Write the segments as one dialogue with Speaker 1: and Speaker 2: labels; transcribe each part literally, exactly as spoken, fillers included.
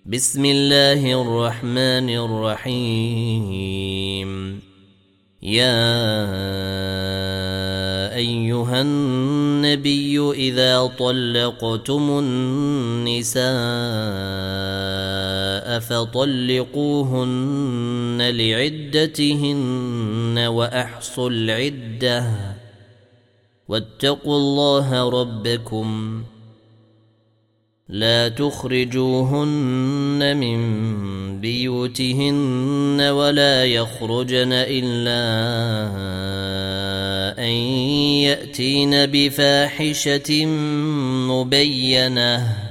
Speaker 1: بسم الله الرحمن الرحيم. يا أيها النبي إذا طلقتم النساء فطلقوهن لعدتهن وأحصوا العدة واتقوا الله ربكم لا تخرجوهن من بيوتهن ولا يخرجن إلا أن يأتين بفاحشة مبينة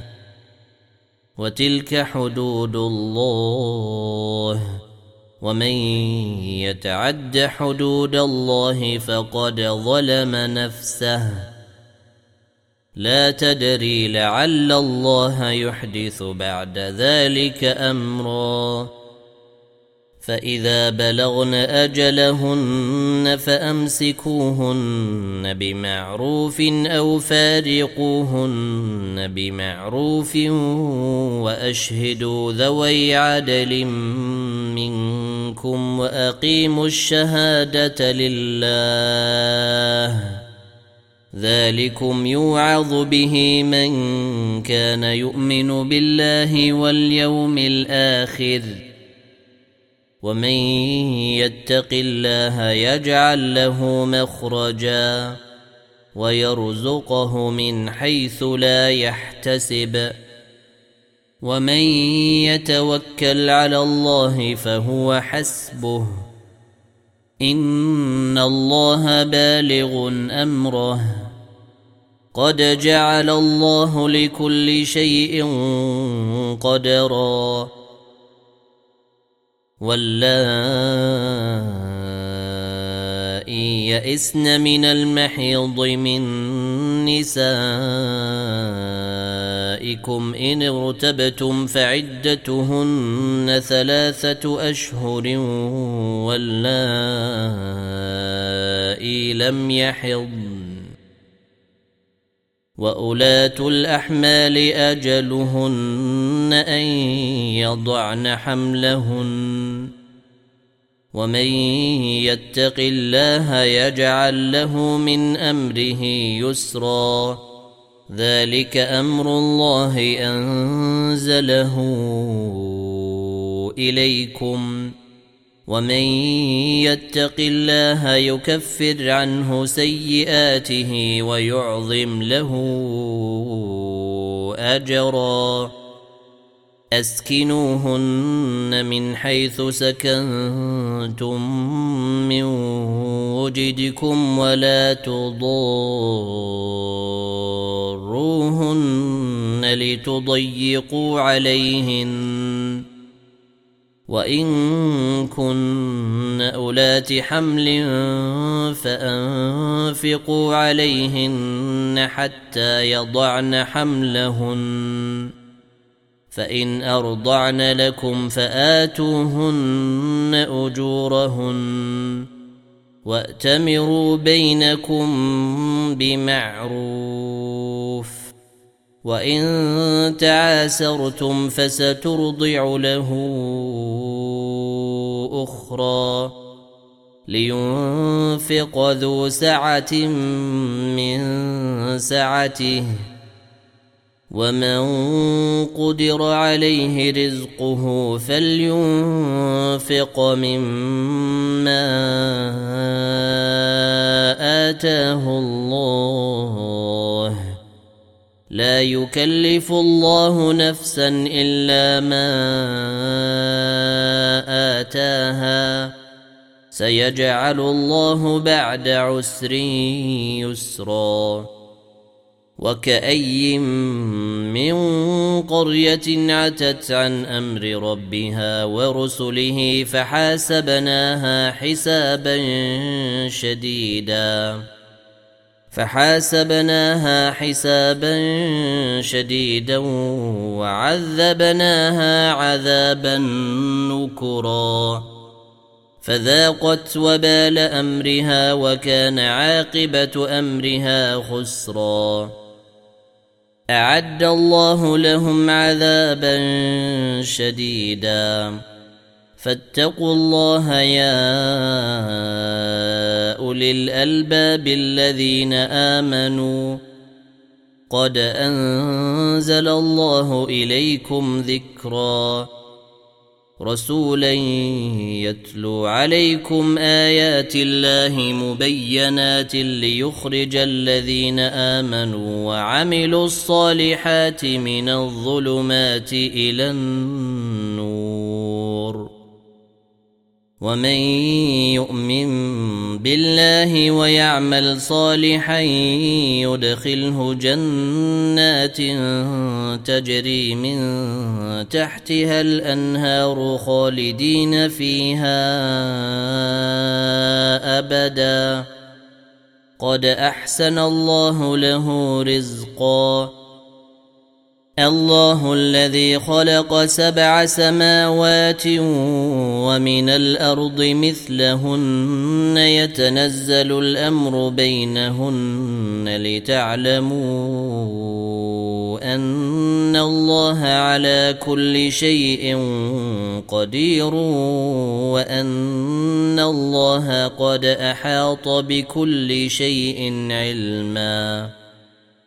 Speaker 1: وتلك حدود الله ومن يتعد حدود الله فقد ظلم نفسه لا تدري لعل الله يحدث بعد ذلك أمرا. فإذا بلغن أجلهن فأمسكوهن بمعروف أو فارقوهن بمعروف وأشهدوا ذوي عدل منكم وأقيموا الشهادة لله ذلكم يوعظ به من كان يؤمن بالله واليوم الآخر ومن يتق الله يجعل له مخرجا ويرزقه من حيث لا يحتسب ومن يتوكل على الله فهو حسبه إن الله بالغ أمره قد جعل الله لكل شيء قدرا. واللائي يئسن من المحيض من نسائكم إن ارتبتم فعدتهن ثلاثة أشهر واللائي لم يحضن وأولاة الأحمال أجلهن أن يضعن حملهن ومن يتق الله يجعل له من أمره يسرا ذلك أمر الله أنزله إليكم ومن يتق الله يكفر عنه سيئاته ويعظم له أجرا. أسكنوهن من حيث سكنتم من وجدكم ولا تضاروهن لتضيقوا عليهن وإن كن أولات حمل فأنفقوا عليهن حتى يضعن حملهن فإن أرضعن لكم فآتوهن أجورهن وأتمروا بينكم بمعروف وإن تعاسرتم فسترضع له أخرى لينفق ذو سعة من سعته ومن قدر عليه رزقه فلينفق مما آتاه الله لا يكلف الله نفسا إلا ما آتاها سيجعل الله بعد عسر يسرا. وكأي من قرية عتت عن أمر ربها ورسله فحاسبناها حسابا شديدا فحاسبناها حسابا شديدا وعذبناها عذابا نكرا فذاقت وبال أمرها وكان عاقبة أمرها خسرا. أعد الله لهم عذابا شديدا فاتقوا الله يا أولي الألباب الذين آمنوا قد أنزل الله إليكم ذكرا رسولا يتلو عليكم آيات الله مبينات ليخرج الذين آمنوا وعملوا الصالحات من الظلمات إلى النور ومن يؤمن بالله ويعمل صالحا يدخله جنات تجري من تحتها الأنهار خالدين فيها أبدا قد أحسن الله له رزقا الله الذي خلق سبع سماوات ومن الأرض مثلهن يتنزل الأمر بينهن لتعلموا أن الله على كل شيء قدير وأن الله قد أحاط بكل شيء علما